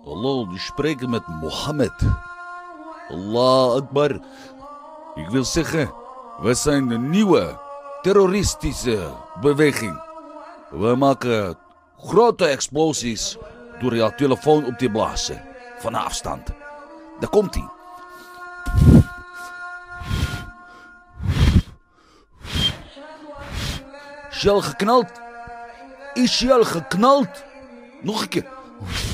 Hallo, die spreken met Mohammed. Allah Akbar. Ik wil zeggen, we zijn een nieuwe terroristische beweging. We maken grote explosies door jouw telefoon op te blazen. Van afstand. Daar komt hij. Is je al geknald? Is je al geknald? Nog een keer.